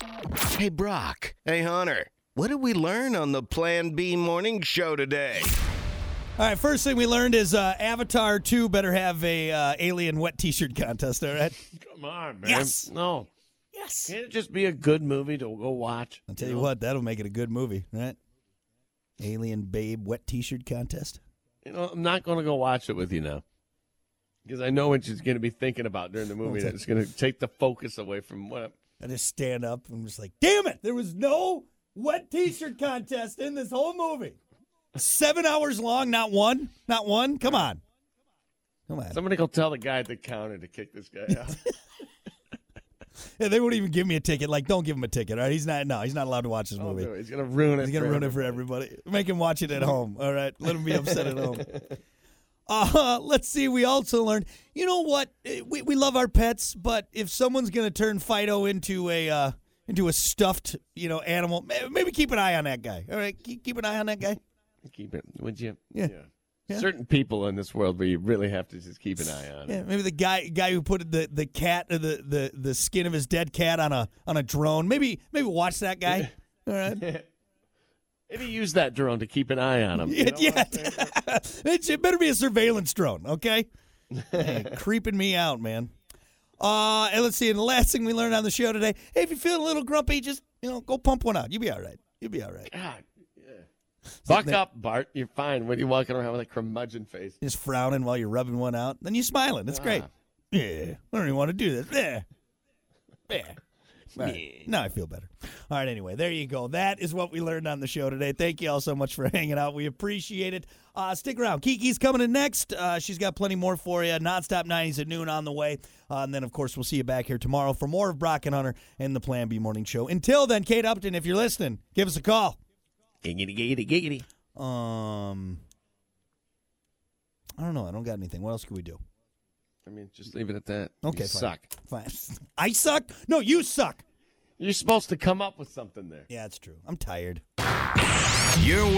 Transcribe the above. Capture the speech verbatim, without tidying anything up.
Hey, Brock. Hey, Hunter. What did we learn on the Plan B morning show today? All right, first thing we learned is uh, Avatar two better have a uh, alien wet T-shirt contest, all right? Come on, man. Yes. No. Yes. Can't it just be a good movie to go watch? I'll tell you, you know? what, that'll make it a good movie, right? Alien babe wet T-shirt contest. You know, I'm not going to go watch it with you now. Because I know what she's going to be thinking about during the movie. That it's going to take the focus away from what... I just stand up and I'm just like, damn it, there was no wet T-shirt contest in this whole movie. Seven hours long, not one? Not one? Come on. Come on. Somebody go tell the guy at the counter to kick this guy out. Yeah, they won't even give me a ticket. Like, don't give him a ticket, all right? He's not, no, he's not allowed to watch this Don't movie. do it. He's going to ruin it He's going to ruin it for everybody. Make him watch it at home, all right? Let him be upset at home. Uh, let's see. We also learned, you know what? We we love our pets, but if someone's going to turn Fido into a uh, into a stuffed, you know, animal, maybe keep an eye on that guy. All right, keep, keep an eye on that guy. Keep it, would you? Yeah. yeah. Yeah. Certain people in this world where you really have to just keep an eye on. Yeah, maybe the guy guy who put the the cat or the, the, the skin of his dead cat on a on a drone. Maybe maybe watch that guy. All right. Maybe use that drone to keep an eye on him. You know yeah, it, it better be a surveillance drone, okay? Hey, creeping me out, man. Uh, and let's see. And the last thing we learned on the show today: hey, if you're feeling a little grumpy, just you know, go pump one out. You'll be all right. You'll be all right. God, yeah. Buck up, Bart. You're fine when you're walking around with a curmudgeon face. Just frowning while you're rubbing one out. Then you're smiling. That's ah. great. Yeah, I don't even want to do this. Yeah, yeah. Right. Now I feel better. All right, anyway, there you go. That is what we learned on the show today. Thank you all so much for hanging out. We appreciate it. Uh, stick around. Kiki's coming in next. Uh, she's got plenty more for you. Nonstop nineties at noon on the way. Uh, and then, of course, we'll see you back here tomorrow for more of Brock and Hunter and the Plan B Morning Show. Until then, Kate Upton, if you're listening, give us a call. Giggity, giggity, giggity. Um, I don't know. I don't got anything. What else can we do? I mean, just leave it at that. Okay, you fine. suck. Fine. I suck? No, you suck. You're supposed to come up with something there. Yeah, it's true. I'm tired. You're